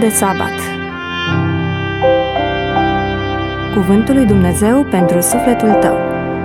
de sabat. Cuvântul lui Dumnezeu pentru sufletul tău.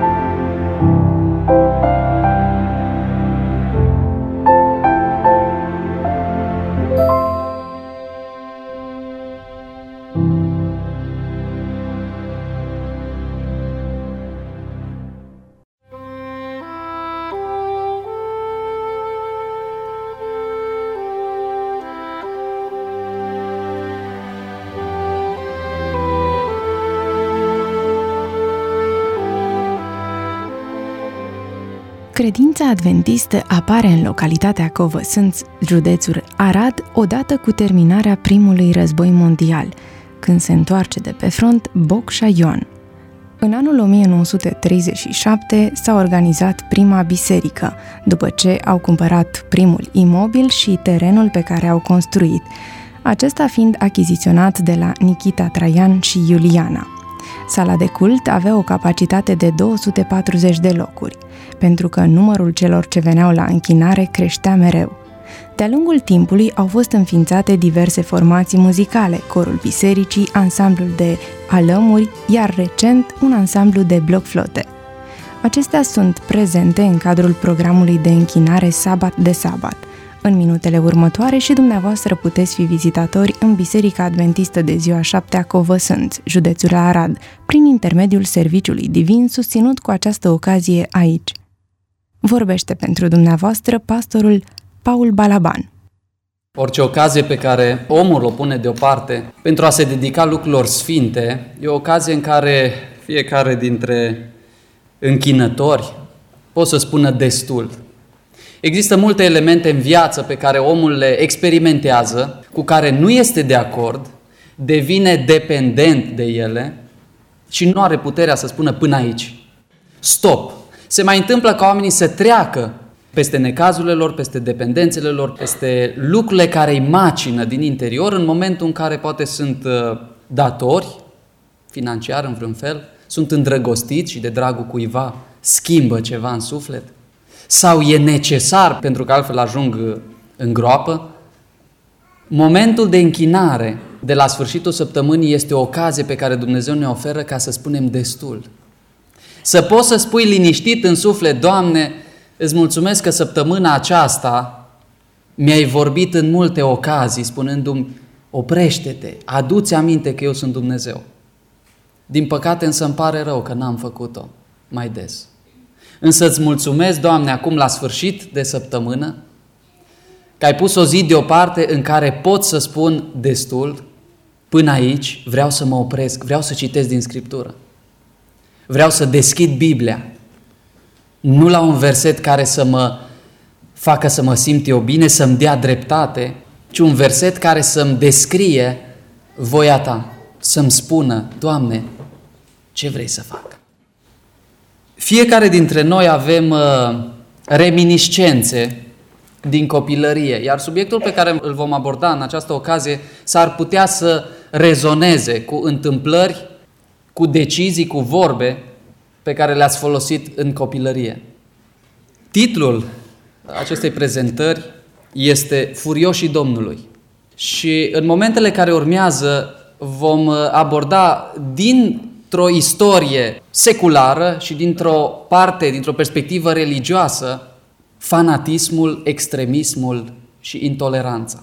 Credința adventistă apare în localitatea Covăsânți, județul Arad, odată cu terminarea primului război mondial, când se întoarce de pe front Bocșa Ioan. În anul 1937 s-a organizat prima biserică, după ce au cumpărat primul imobil și terenul pe care au construit, acesta fiind achiziționat de la Nichita Traian și Iuliana. Sala de cult avea o capacitate de 240 de locuri, pentru că numărul celor ce veneau la închinare creștea mereu. De-a lungul timpului au fost înființate diverse formații muzicale, corul bisericii, ansamblul de alămuri, iar recent un ansamblu de bloc-flote. Acestea sunt prezente în cadrul programului de închinare Sabat de Sabat. În minutele următoare și dumneavoastră puteți fi vizitatori în Biserica Adventistă de Ziua 7-a Covăsânți, județul Arad, prin intermediul Serviciului Divin susținut cu această ocazie aici. Vorbește pentru dumneavoastră pastorul Paul Balaban. Orice ocazie pe care omul o pune deoparte pentru a se dedica lucrurilor sfinte, e o ocazie în care fiecare dintre închinători pot să spună destul. Există multe elemente în viață pe care omul le experimentează, cu care nu este de acord, devine dependent de ele și nu are puterea să spună până aici. Stop! Se mai întâmplă ca oamenii să treacă peste necazurile lor, peste dependențele lor, peste lucrurile care îi macină din interior în momentul în care poate sunt datori, financiar în vreun fel, sunt îndrăgostiți și de dragul cuiva schimbă ceva în suflet, sau e necesar pentru că altfel ajung în groapă. Momentul de închinare de la sfârșitul săptămânii este o ocazie pe care Dumnezeu ne oferă ca să spunem destul. Să poți să spui liniștit în suflet: Doamne, îți mulțumesc că săptămâna aceasta mi-ai vorbit în multe ocazii spunându-mi: oprește-te, adu-ți aminte că eu sunt Dumnezeu. Din păcate însă îmi pare rău că n-am făcut-o mai des. Însă îți mulțumesc, Doamne, acum la sfârșit de săptămână, că ai pus o zi deoparte în care pot să spun destul, până aici vreau să mă opresc, vreau să citesc din Scriptură. Vreau să deschid Biblia, nu la un verset care să mă facă să mă simt eu bine, să-mi dea dreptate, ci un verset care să-mi descrie voia Ta, să-mi spună: Doamne, ce vrei să fac? Fiecare dintre noi avem reminiscențe din copilărie, iar subiectul pe care îl vom aborda în această ocazie s-ar putea să rezoneze cu întâmplări, cu decizii, cu vorbe pe care le-ați folosit în copilărie. Titlul acestei prezentări este Furioșii Domnului și în momentele care urmează vom aborda dintr-o istorie seculară și dintr-o perspectivă religioasă, fanatismul, extremismul și intoleranța.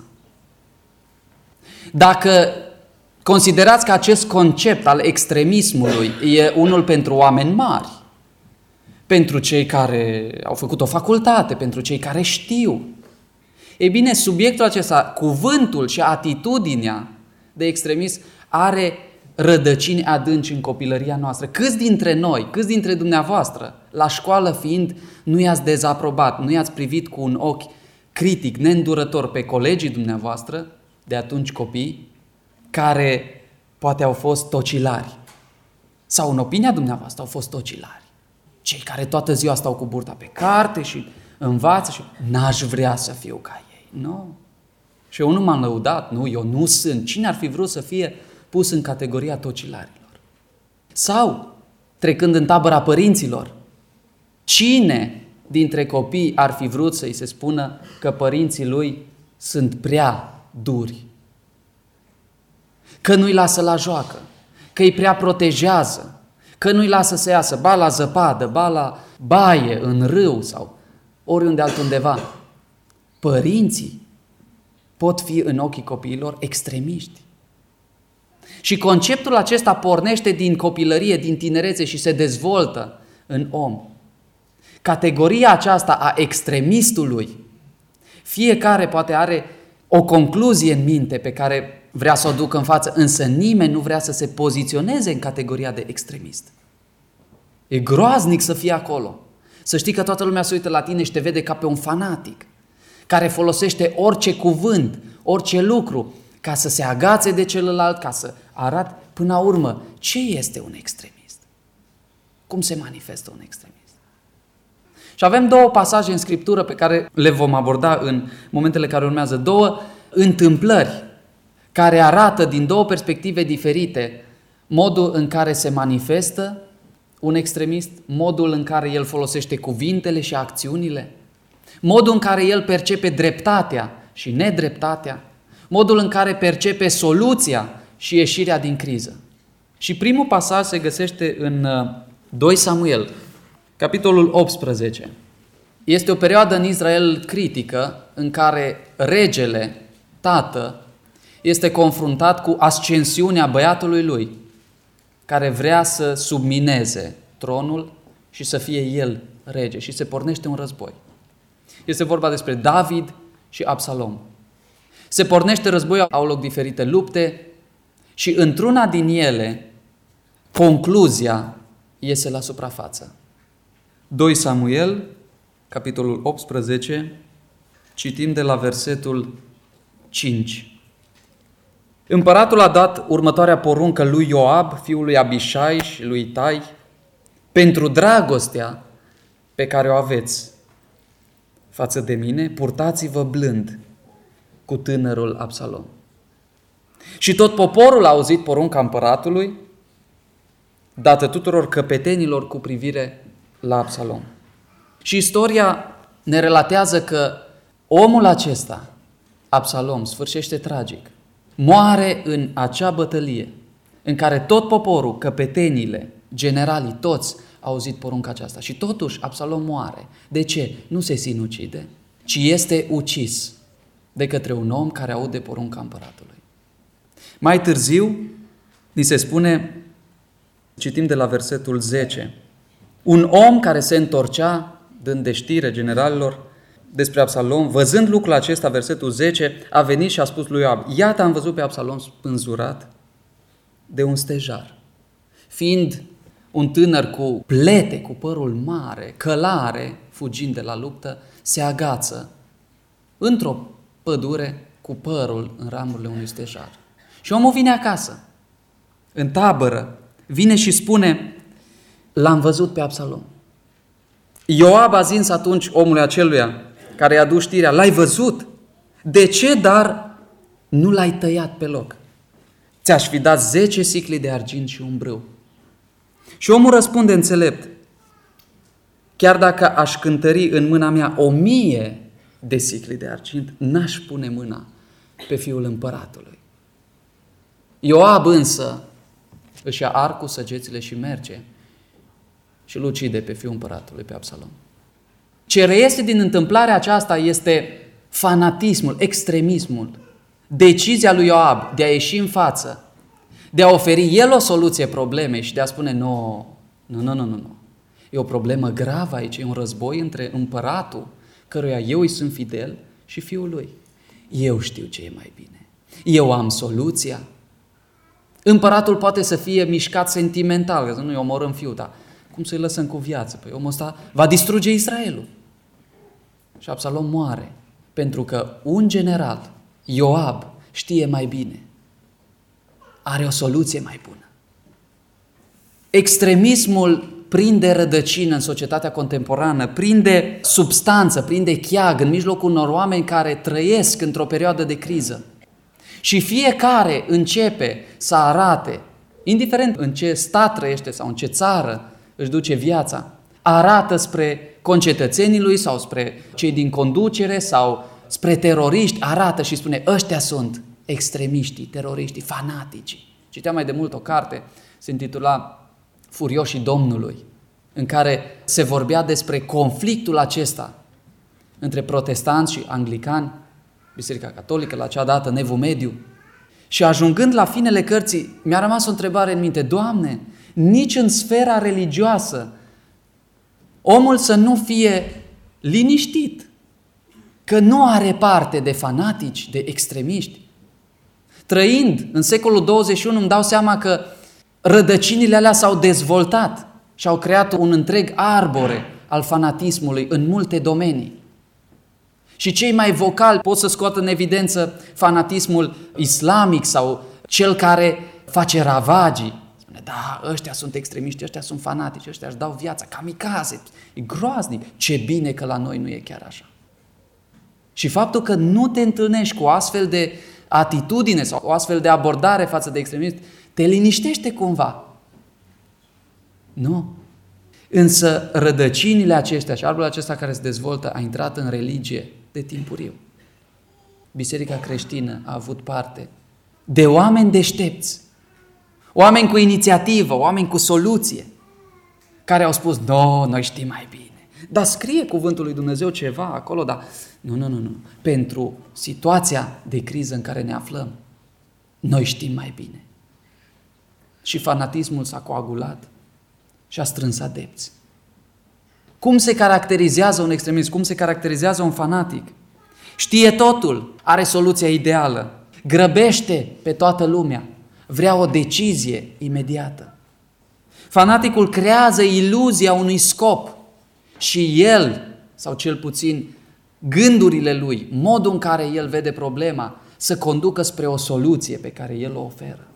Dacă considerați că acest concept al extremismului e unul pentru oameni mari, pentru cei care au făcut o facultate, pentru cei care știu, ei bine, subiectul acesta, cuvântul și atitudinea de extremism are rădăcini adânci în copilăria noastră. Câți dintre noi, câți dintre dumneavoastră, la școală fiind, nu i-ați dezaprobat, nu i-ați privit cu un ochi critic, neîndurător pe colegii dumneavoastră, de atunci copii, care poate au fost tocilari sau în opinia dumneavoastră au fost tocilari. Cei care toată ziua stau cu burta pe carte și învață și n-aș vrea să fiu ca ei. Nu. Și eu nu m-am lăudat, nu, eu nu sunt. Cine ar fi vrut să fie pus în categoria tocilarilor? Sau, trecând în tabăra părinților, cine dintre copii ar fi vrut să-i se spună că părinții lui sunt prea duri, că nu-i lasă la joacă, că îi prea protejează, că nu-i lasă să iasă ba la zăpadă, ba la baie, în râu sau oriunde altundeva. Părinții pot fi în ochii copiilor extremiști. Și conceptul acesta pornește din copilărie, din tinerețe și se dezvoltă în om. Categoria aceasta a extremistului, fiecare poate are o concluzie în minte pe care vrea să o ducă în față, însă nimeni nu vrea să se poziționeze în categoria de extremist. E groaznic să fii acolo. Să știi că toată lumea se uită la tine și te vede ca pe un fanatic care folosește orice cuvânt, orice lucru ca să se agațe de celălalt, ca să arate până la urmă ce este un extremist. Cum se manifestă un extremist? Și avem două pasaje în Scriptură pe care le vom aborda în momentele care urmează, două întâmplări care arată din două perspective diferite modul în care se manifestă un extremist, modul în care el folosește cuvintele și acțiunile, modul în care el percepe dreptatea și nedreptatea, modul în care percepe soluția și ieșirea din criză. Și primul pasaj se găsește în 2 Samuel, capitolul 18. Este o perioadă în Israel critică în care regele, tată, este confruntat cu ascensiunea băiatului lui, care vrea să submineze tronul și să fie el rege și se pornește un război. Este vorba despre David și Absalom. Se pornește războiul, au loc diferite lupte și într-una din ele concluzia iese la suprafață. 2 Samuel, capitolul 18, citim de la versetul 5. Împăratul a dat următoarea poruncă lui Ioab, fiul lui Abișai și lui Itai, pentru dragostea pe care o aveți față de mine, purtați-vă blând cu tânărul Absalom. Și tot poporul a auzit porunca împăratului, dată tuturor căpetenilor cu privire la Absalom. Și istoria ne relatează că omul acesta, Absalom, sfârșește tragic. Moare în acea bătălie în care tot poporul, căpetenile, generalii, toți au auzit porunca aceasta. Și totuși Absalom moare. De ce? Nu se sinucide, ci este ucis de către un om care aude porunca împăratului. Mai târziu, ni se spune, citim de la versetul 10, un om care se întorcea, dând de știre generalilor despre Absalom, văzând lucrul acesta, versetul 10, a venit și a spus lui Ioab, iată am văzut pe Absalom spânzurat de un stejar. Fiind un tânăr cu plete, cu părul mare, călare, fugind de la luptă, se agață într-o pădure cu părul în ramurile unui stejar. Și omul vine acasă, în tabără, vine și spune, l-am văzut pe Absalom. Ioab a zis atunci omului aceluia care i-a dus știrea, l-ai văzut? De ce, dar nu l-ai tăiat pe loc? Ți-aș fi dat 10 sicli de argint și un brâu. Și omul răspunde înțelept, chiar dacă aș cântări în mâna mea 1000 de sicli de argint, n-aș pune mâna pe fiul împăratului. Ioab însă își ia arcul, săgețile și merge și îl ucide pe fiul împăratului, pe Absalom. Ce reiese din întâmplarea aceasta este fanatismul, extremismul, decizia lui Ioab de a ieși în față, de a oferi el o soluție problemei și de a spune nu. E o problemă gravă aici, e un război între împăratul, căruia eu îi sunt fidel, și fiul lui. Eu știu ce e mai bine. Eu am soluția. Împăratul poate să fie mișcat sentimental, că nu-i omorâm fiul, dar cum să-i lăsăm cu viață? Păi omul ăsta va distruge Israelul. Și Absalom moare, pentru că un general, Ioab, știe mai bine. Are o soluție mai bună. Extremismul prinde rădăcină în societatea contemporană, prinde substanță, prinde cheag în mijlocul unor oameni care trăiesc într-o perioadă de criză. Și fiecare începe să arate, indiferent în ce stat trăiește sau în ce țară își duce viața, arată spre concetățenii lui sau spre cei din conducere sau spre teroriști, arată și spune, ăștia sunt extremiștii, teroriștii, fanaticii. Citeam mai de mult o carte, se intitula Furioșii Domnului, în care se vorbea despre conflictul acesta între protestanți și anglicani, Biserica Catolică, la acea dată, în Evul Mediu. Și ajungând la finele cărții, mi-a rămas o întrebare în minte: Doamne, nici în sfera religioasă omul să nu fie liniștit, că nu are parte de fanatici, de extremiști. Trăind în secolul 21 îmi dau seama că rădăcinile alea s-au dezvoltat și au creat un întreg arbore al fanatismului în multe domenii. Și cei mai vocali pot să scoată în evidență fanatismul islamic sau cel care face ravagii. Spune, da, ăștia sunt extremiști, ăștia sunt fanatici, ăștia își dau viața, kamikaze, e groaznic. Ce bine că la noi nu e chiar așa. Și faptul că nu te întâlnești cu o astfel de atitudine sau o astfel de abordare față de extremiști, te liniștește cumva. Nu. Însă rădăcinile acestea și arbul acesta care se dezvoltă a intrat în religie de timpuriu. Biserica creștină a avut parte de oameni deștepți, oameni cu inițiativă, oameni cu soluție, care au spus, noi știm mai bine. Dar scrie cuvântul lui Dumnezeu ceva acolo, dar nu. Pentru situația de criză în care ne aflăm, noi știm mai bine. Și fanatismul s-a coagulat și a strâns adepți. Cum se caracterizează un extremist? Cum se caracterizează un fanatic? Știe totul, are soluția ideală, grăbește pe toată lumea, vrea o decizie imediată. Fanaticul creează iluzia unui scop și el, sau cel puțin gândurile lui, modul în care el vede problema, să conducă spre o soluție pe care el o oferă.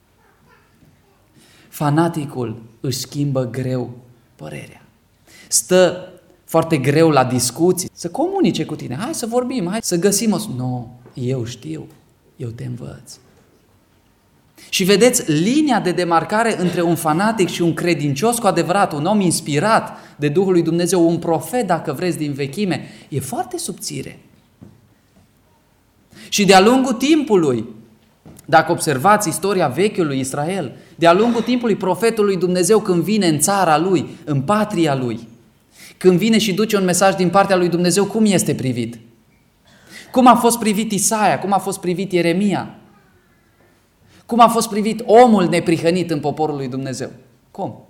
Fanaticul își schimbă greu părerea. Stă foarte greu la discuții, să comunice cu tine. Hai să vorbim, hai să găsim o... Nu, eu știu, eu te învăț. Și vedeți, linia de demarcare între un fanatic și un credincios cu adevărat, un om inspirat de Duhul lui Dumnezeu, un profet, dacă vreți, din vechime, e foarte subțire. Și de-a lungul timpului, dacă observați istoria vechiului Israel, de-a lungul timpului profetul lui Dumnezeu, când vine în țara lui, în patria lui, când vine și duce un mesaj din partea lui Dumnezeu, cum este privit? Cum a fost privit Isaia? Cum a fost privit Ieremia? Cum a fost privit omul neprihănit în poporul lui Dumnezeu? Cum?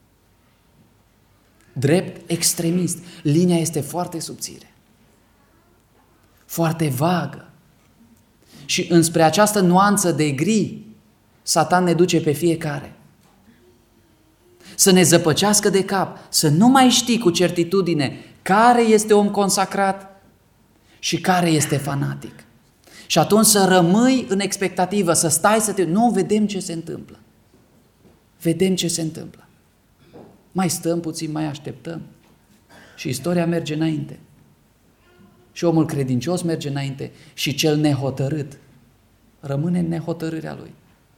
Drept extremist. Linia este foarte subțire, foarte vagă. Și înspre această nuanță de gri, Satan ne duce pe fiecare. Să ne zăpăcească de cap, să nu mai știi cu certitudine care este om consacrat și care este fanatic. Și atunci să rămâi în expectativă, să stai să te... Nu, vedem ce se întâmplă. Vedem ce se întâmplă. Mai stăm puțin, mai așteptăm. Și istoria merge înainte. Și omul credincios merge înainte și cel nehotărât rămâne în nehotărârea lui.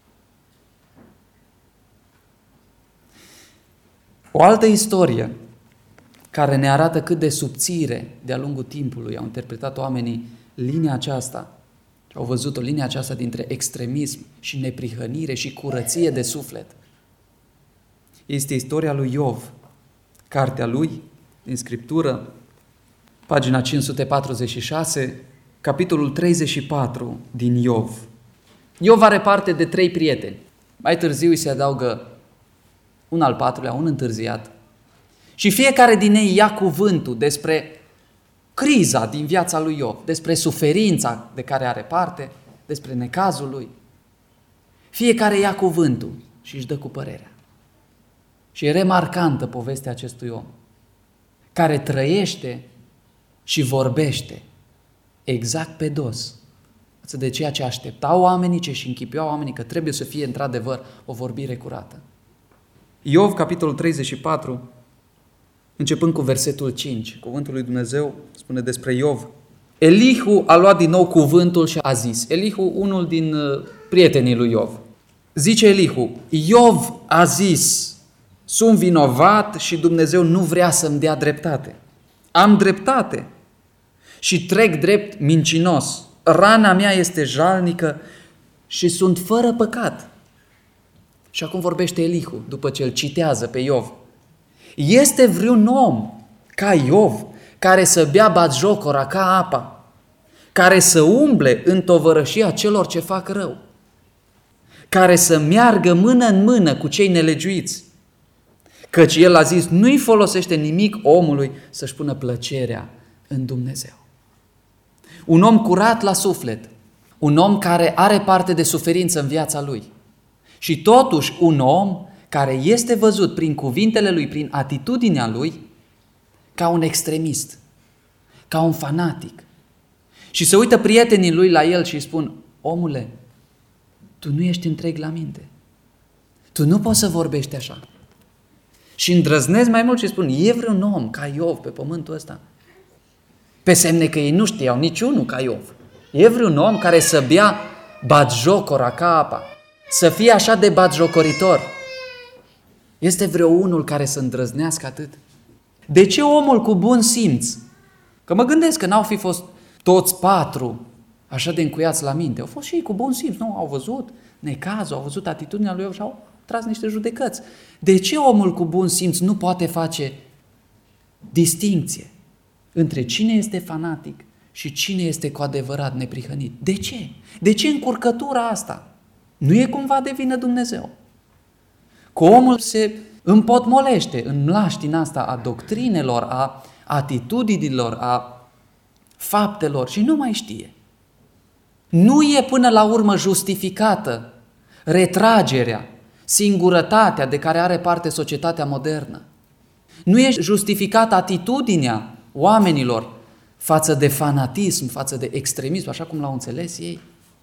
O altă istorie care ne arată cât de subțire de-a lungul timpului au interpretat oamenii linia aceasta, au văzut o linie aceasta dintre extremism și neprihănire și curăție de suflet. Este istoria lui Iov, cartea lui din Scriptură, pagina 546, capitolul 34 din Iov. Iov are parte de 3 prieteni. Mai târziu îi se adaugă un al 4-lea, un întârziat. Și fiecare din ei ia cuvântul despre criza din viața lui Iov, despre suferința de care are parte, despre necazul lui. Fiecare ia cuvântul și își dă cu părerea. Și e remarcantă povestea acestui om, care trăiește și vorbește exact pe dos față de ceea ce așteptau oamenii, ce își închipuiau oamenii, că trebuie să fie într-adevăr o vorbire curată. Iov, capitolul 34, începând cu versetul 5, cuvântul lui Dumnezeu spune despre Iov. Elihu a luat din nou cuvântul și a zis, Elihu, unul din prietenii lui Iov, zice Elihu, Iov a zis, sunt vinovat și Dumnezeu nu vrea să-mi dea dreptate. Am dreptate și trec drept mincinos. rana mea este jalnică și sunt fără păcat. Și acum vorbește Elihu, după ce îl citează pe Iov. Este vreun om ca Iov, care să bea batjocora ca apa, care să umble în tovărășia celor ce fac rău, care să meargă mână în mână cu cei nelegiuiți? Căci el a zis, nu-i folosește nimic omului să-și pună plăcerea în Dumnezeu. Un om curat la suflet, un om care are parte de suferință în viața lui și totuși un om care este văzut prin cuvintele lui, prin atitudinea lui, ca un extremist, ca un fanatic. Și se uită prietenii lui la el și îi spun, omule, tu nu ești întreg la minte. Tu nu poți să vorbești așa. Și îndrăznesc mai mult și spun, e vreun om ca Iov pe pământul ăsta? Pe semne că ei nu știau niciunul ca Iov. E vreun om care să bea batjocora ca apa, să fie așa de batjocoritor? Este vreo unul care să îndrăznească atât? De ce omul cu bun simț? Că mă gândesc că n-au fi fost toți patru așa de încuiați la minte. Au fost și ei cu bun simț, nu? Au văzut necazul, au văzut atitudinea lui Iov și au tras niște judecăți. De ce omul cu bun simț nu poate face distincție între cine este fanatic și cine este cu adevărat neprihănit? De ce? De ce încurcătura asta? Nu e cumva de vină Dumnezeu? Că omul se împotmolește în mlaștina asta a doctrinelor, a atitudinilor, a faptelor și nu mai știe. Nu e până la urmă justificată retragerea, singurătatea de care are parte societatea modernă. Nu e justificată atitudinea oamenilor față de fanatism, față de extremism, așa cum l-au înțeles ei,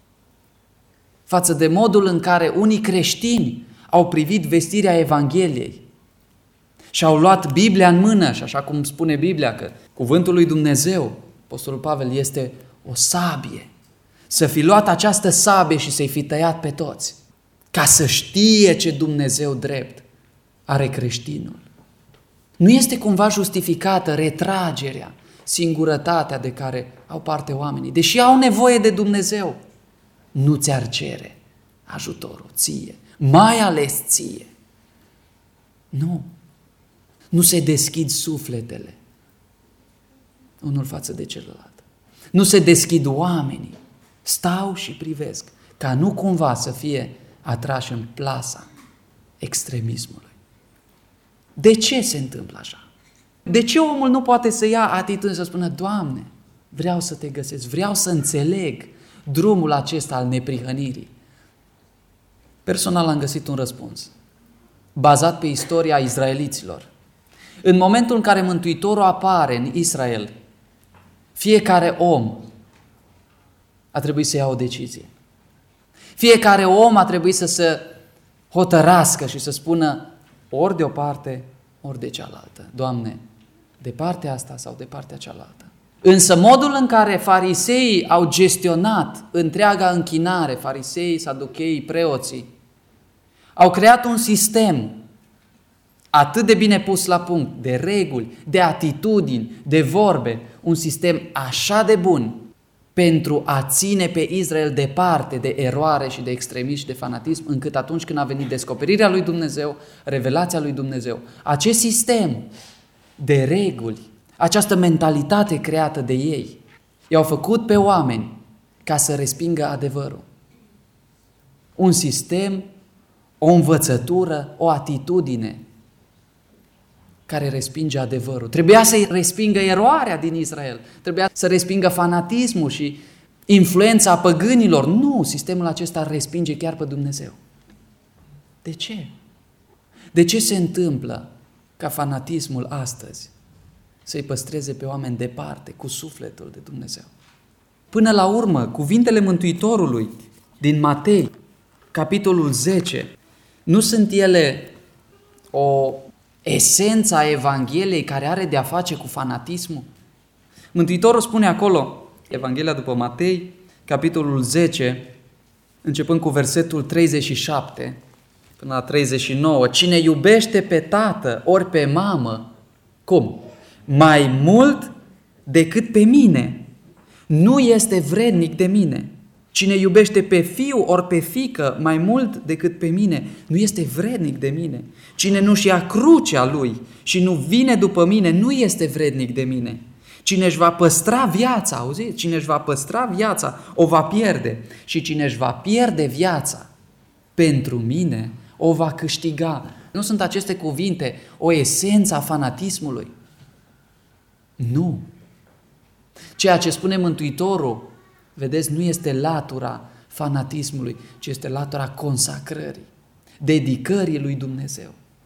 față de modul în care unii creștini au privit vestirea Evangheliei și au luat Biblia în mână și așa cum spune Biblia că cuvântul lui Dumnezeu, Apostolul Pavel, este o sabie. Să fi luat această sabie și să-i fi tăiat pe toți, ca să știe ce Dumnezeu drept are creștinul. Nu este cumva justificată retragerea, singurătatea de care au parte oamenii, deși au nevoie de Dumnezeu, nu ți-ar cere ajutorul ție, mai ales ție. Nu se deschid sufletele unul față de celălalt. Nu se deschid oamenii, stau și privesc, ca nu cumva să fie atrași în plasa extremismului. De ce se întâmplă așa? De ce omul nu poate să ia atitudine să spună, Doamne, vreau să te găsesc, vreau să înțeleg drumul acesta al neprihănirii? Personal am găsit un răspuns, bazat pe istoria izraeliților. În momentul în care Mântuitorul apare în Israel, fiecare om a trebuit să ia o decizie. Fiecare om a trebuit să se hotărască și să spună ori de o parte, ori de cealaltă. Doamne, de partea asta sau de partea cealaltă. Însă modul în care fariseii au gestionat întreaga închinare, fariseii, saducheii, preoții, au creat un sistem atât de bine pus la punct, de reguli, de atitudini, de vorbe, un sistem așa de bun pentru a ține pe Israel departe de eroare și de extremism și de fanatism, încât atunci când a venit descoperirea lui Dumnezeu, revelația lui Dumnezeu, acest sistem de reguli, această mentalitate creată de ei, i-au făcut pe oameni ca să respingă adevărul. Un sistem, o învățătură, o atitudine care respinge adevărul. Trebuia să respingă eroarea din Israel, trebuia să respingă fanatismul și influența păgânilor. Nu, sistemul acesta respinge chiar pe Dumnezeu. De ce? De ce se întâmplă ca fanatismul astăzi să-i păstreze pe oameni departe, cu sufletul de Dumnezeu? Până la urmă, cuvintele Mântuitorului din Matei, capitolul 10, nu sunt ele o esență a Evangheliei care are de a face cu fanatismul? Mântuitorul spune acolo, Evanghelia după Matei, capitolul 10, începând cu versetul 37 până la 39, cine iubește pe tată ori pe mamă, cum? Mai mult decât pe mine, nu este vrednic de mine. Cine iubește pe fiu ori pe fiică mai mult decât pe mine, nu este vrednic de mine. Cine nu-și ia crucea lui și nu vine după mine, nu este vrednic de mine. Cine își va păstra viața, auziți? Cine își va păstra viața, o va pierde. Și cine își va pierde viața pentru mine, o va câștiga. Nu sunt aceste cuvinte o esență a fanatismului? Nu. Ceea ce spune Mântuitorul, vedeți, nu este latura fanatismului, ci este latura consacrării, dedicării lui Dumnezeu.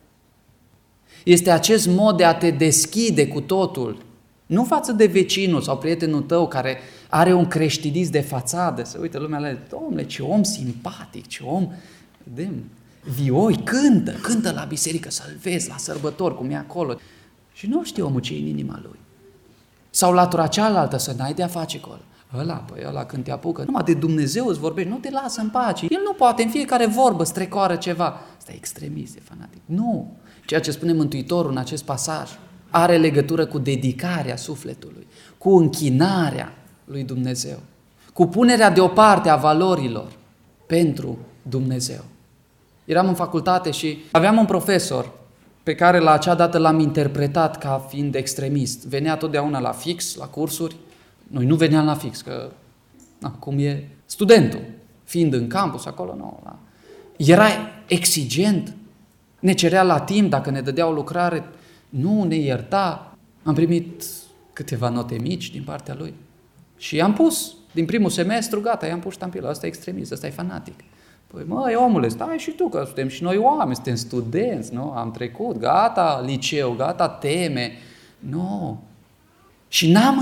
Este acest mod de a te deschide cu totul, nu față de vecinul sau prietenul tău care are un creștinism de fațadă, să uite lumea la el, domnule, ce om simpatic, ce om, vedem, vioi, cântă la biserică, să-l vezi la sărbători, cum e acolo. Și nu știu omul ce e în inima lui. Sau latura cealaltă, să n-ai de-a face cu ăla când te apucă, numai de Dumnezeu îți vorbești, nu te lasă în pace. El nu poate, în fiecare vorbă strecoară ceva. Asta e extremist, e fanatic. Nu. Ceea ce spune Mântuitorul în acest pasaj are legătură cu dedicarea sufletului, cu închinarea lui Dumnezeu, cu punerea deoparte a valorilor pentru Dumnezeu. Eram în facultate și aveam un profesor pe care la acea dată l-am interpretat ca fiind extremist. Venea totdeauna la fix, la cursuri. Noi nu veneam la fix, că cum e studentul, fiind în campus acolo, nu. Era exigent, ne cerea la timp, dacă ne dădea o lucrare, nu ne ierta. Am primit câteva note mici din partea lui și i-am pus, din primul semestru, gata, i-am pus ștampila, ăsta e extremist, ăsta e fanatic. Păi măi, omule, stai și tu, că suntem și noi oameni, suntem studenți, nu? Am trecut, gata liceu, gata teme. Nu. Și n-am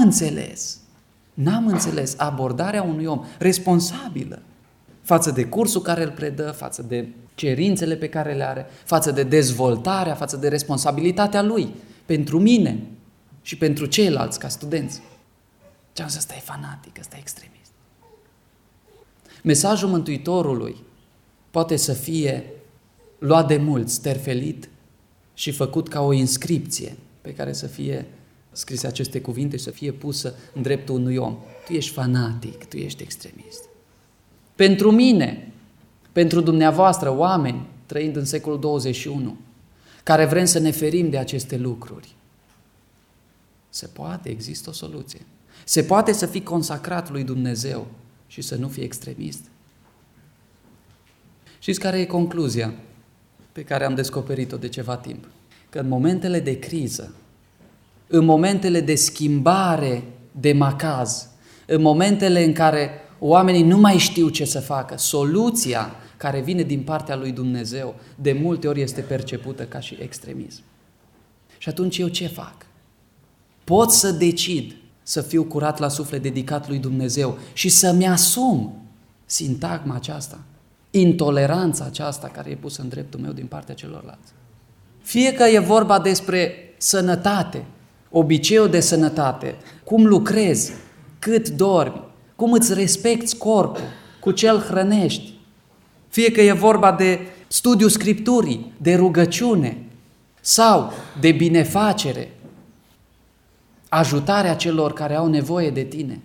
înțeles abordarea unui om responsabilă față de cursul care îl predă, față de cerințele pe care le are, față de dezvoltarea, față de responsabilitatea lui pentru mine și pentru ceilalți ca studenți. Ce am zis, ăsta e fanatic, ăsta e extremist. Mesajul Mântuitorului poate să fie luat de mulți, sterfelit și făcut ca o inscripție pe care să fie scrise aceste cuvinte și să fie pusă în dreptul unui om. Tu ești fanatic, tu ești extremist. Pentru mine, pentru dumneavoastră, oameni trăind în secolul 21, care vrem să ne ferim de aceste lucruri, se poate, există o soluție. Se poate să fii consacrat lui Dumnezeu și să nu fii extremist. Știți care e concluzia pe care am descoperit-o de ceva timp? Că în momentele de criză, în momentele de schimbare de macaz, în momentele în care oamenii nu mai știu ce să facă, soluția care vine din partea lui Dumnezeu de multe ori este percepută ca și extremism. Și atunci eu ce fac? Pot să decid să fiu curat la suflet, dedicat lui Dumnezeu și să-mi asum sintagma aceasta, intoleranța aceasta care e pusă în dreptul meu din partea celorlalți. Fie că e vorba despre sănătate, obiceiul de sănătate, cum lucrezi, cât dormi, cum îți respecti corpul, cu ce îl hrănești. Fie că e vorba de studiul Scripturii, de rugăciune sau de binefacere, ajutarea celor care au nevoie de tine.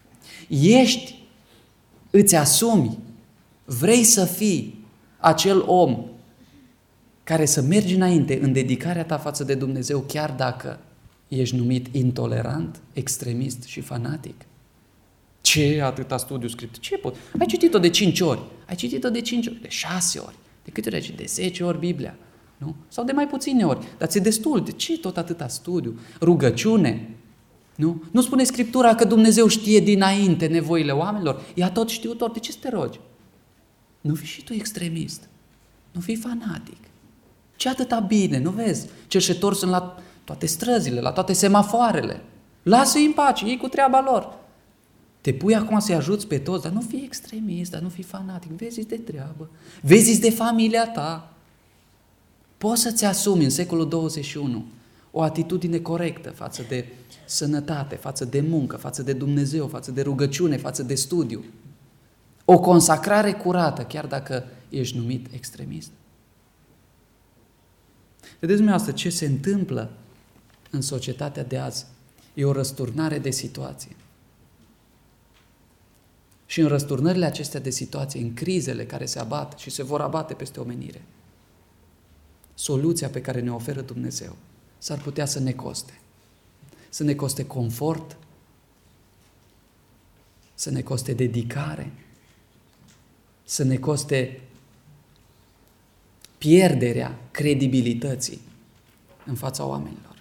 Îți asumi, vrei să fii acel om care să mergi înainte în dedicarea ta față de Dumnezeu, chiar dacă ești numit intolerant, extremist și fanatic. Ce atâta studiu Scripturii? Ce pot? Ai citit-o de 5 ori, ai citit-o de 5 ori, de 6 ori, de câte ori ai citit? De 10 ori Biblia, nu? Sau de mai puține ori, dar ți-e destul, de ce tot atâta studiu? Rugăciune, nu? Nu spune Scriptura că Dumnezeu știe dinainte nevoile oamenilor? Ea tot știutor, de ce să te rogi? Nu fii și tu extremist, nu fii fanatic. Ce atâta bine, nu vezi? Cerșetori sunt la toate străzile, la toate semafoarele. Lasă-i în pace, ei cu treaba lor. Te pui acum să-i ajuți pe toți, dar nu fii extremist, dar nu fii fanatic. Vezi-ți de treabă, vezi-ți de familia ta. Poți să-ți asumi în secolul 21 o atitudine corectă față de sănătate, față de muncă, față de Dumnezeu, față de rugăciune, față de studiu. O consacrare curată, chiar dacă ești numit extremist. Vedeți dumneavoastră ce se întâmplă în societatea de azi? E o răsturnare de situație. și în răsturnările acestea de situație, în crizele care se abat și se vor abate peste omenire, soluția pe care ne oferă Dumnezeu s-ar putea să ne coste. Să ne coste confort, să ne coste dedicare, să ne coste pierderea credibilității în fața oamenilor.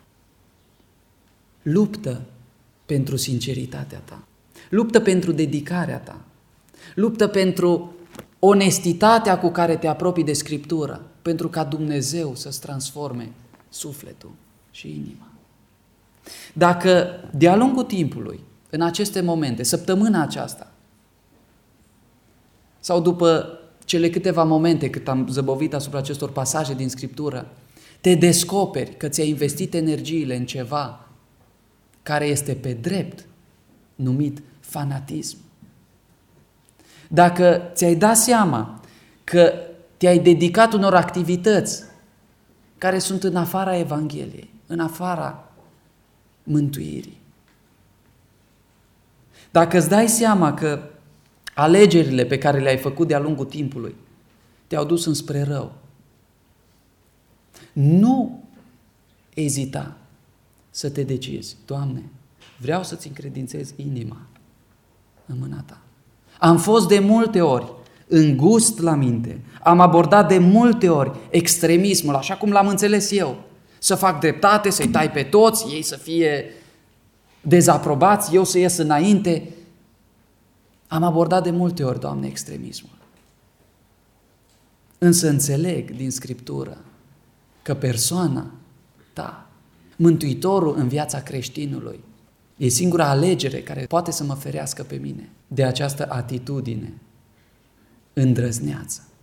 Luptă pentru sinceritatea ta, luptă pentru dedicarea ta, luptă pentru onestitatea cu care te apropii de Scriptură, pentru ca Dumnezeu să-ți transforme sufletul și inima. Dacă de-a lungul timpului, în aceste momente, săptămâna aceasta, sau după cele câteva momente cât am zăbovit asupra acestor pasaje din Scriptură, te descoperi că ți-ai investit energiile în ceva care este pe drept numit fanatism. Dacă ți-ai dat seama că te-ai dedicat unor activități care sunt în afara Evangheliei, în afara mântuirii, dacă îți dai seama că alegerile pe care le-ai făcut de-a lungul timpului te-au dus înspre rău, nu ezita să te decizi: Doamne, vreau să-ți încredințez inima în mâna ta. Am fost de multe ori îngust la minte, am abordat de multe ori extremismul, așa cum l-am înțeles eu, să fac dreptate, să-i tai pe toți, ei să fie dezaprobați, eu să ies înainte. Am abordat de multe ori, Doamne, extremismul. Însă înțeleg din Scriptură că persoana ta, Mântuitorul în viața creștinului, e singura alegere care poate să mă ferească pe mine de această atitudine îndrăzneață.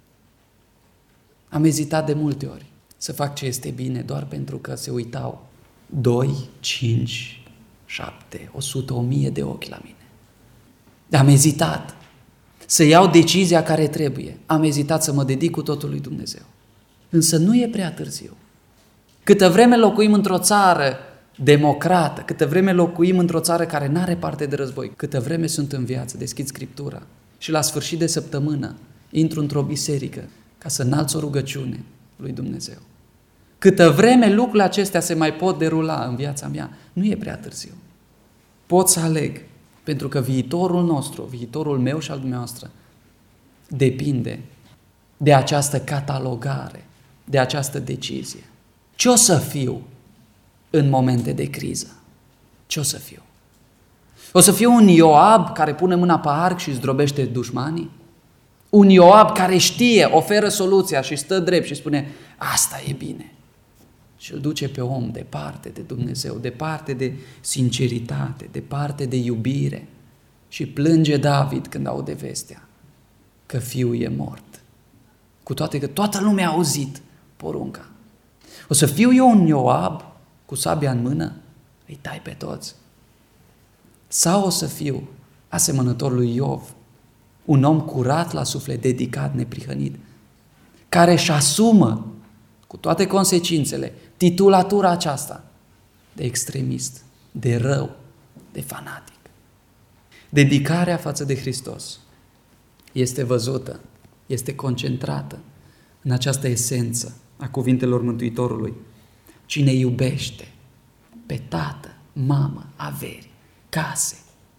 Am ezitat de multe ori să fac ce este bine doar pentru că se uitau 2, 5, 7, 100, 1000 de ochi la mine. Am ezitat să iau decizia care trebuie. Am ezitat să mă dedic cu totul lui Dumnezeu. Însă nu e prea târziu. Câtă vreme locuim într-o țară democrată, câtă vreme locuim într-o țară care n-are parte de război, câtă vreme sunt în viață, deschid Scriptura și la sfârșit de săptămână intru într-o biserică ca să înalț o rugăciune lui Dumnezeu. Câtă vreme lucrurile acestea se mai pot derula în viața mea, nu e prea târziu. Pot să aleg, pentru că viitorul nostru, viitorul meu și al dumneavoastră, depinde de această catalogare, de această decizie. Ce o să fiu în momente de criză? Ce o să fiu? O să fiu un Ioab care pune mâna pe arc și zdrobește dușmanii? Un Ioab care știe, oferă soluția și stă drept și spune: asta e bine. Și îl duce pe om departe de Dumnezeu, departe de sinceritate, departe de iubire. Și plânge David când aude vestea că fiul e mort. Cu toate că toată lumea a auzit porunca. O să fiu eu un Ioab cu sabia în mână, îi tai pe toți. Sau o să fiu asemănător lui Iov, un om curat la suflet, dedicat, neprihănit, care își asumă cu toate consecințele titulatura aceasta de extremist, de rău, de fanatic. Dedicarea față de Hristos este văzută, este concentrată în această esență a cuvintelor Mântuitorului. Cine iubește pe tată, mamă, averi, case,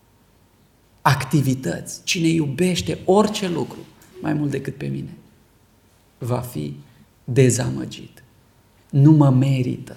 activități, cine iubește orice lucru mai mult decât pe mine, va fi dezamăgit. Nu mă merită.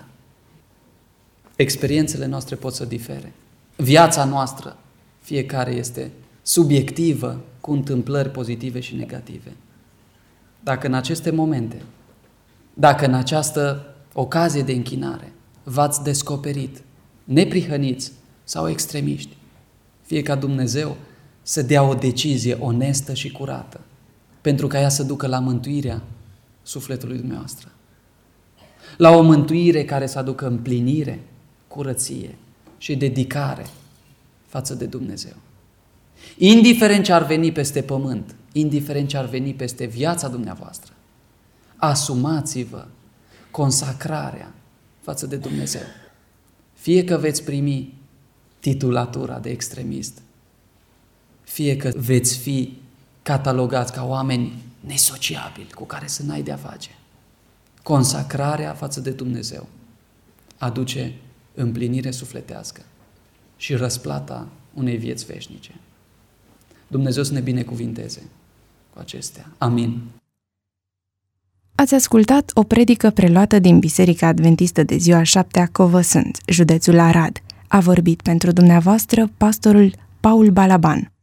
Experiențele noastre pot să difere. Viața noastră, fiecare este subiectivă, cu întâmplări pozitive și negative. Dacă în aceste momente, dacă în această ocazie de închinare v-ați descoperit neprihăniți sau extremiști, fie ca Dumnezeu să dea o decizie onestă și curată, pentru ca ea să ducă la mântuirea sufletului dumneavoastră. La o mântuire care să aducă împlinire, curăție și dedicare față de Dumnezeu. Indiferent ce ar veni peste pământ, indiferent ce ar veni peste viața dumneavoastră, asumați-vă consacrarea față de Dumnezeu. Fie că veți primi titulatura de extremist, fie că veți fi catalogați ca oameni nesociabili cu care să n-ai de-a face. Consacrarea față de Dumnezeu aduce împlinire sufletească și răsplata unei vieți veșnice. Dumnezeu să ne binecuvinteze cu acestea. Amin. Ați ascultat o predică preluată din Biserica Adventistă de Ziua 7-a Covăsânți, județul Arad. A vorbit pentru dumneavoastră pastorul Paul Balaban.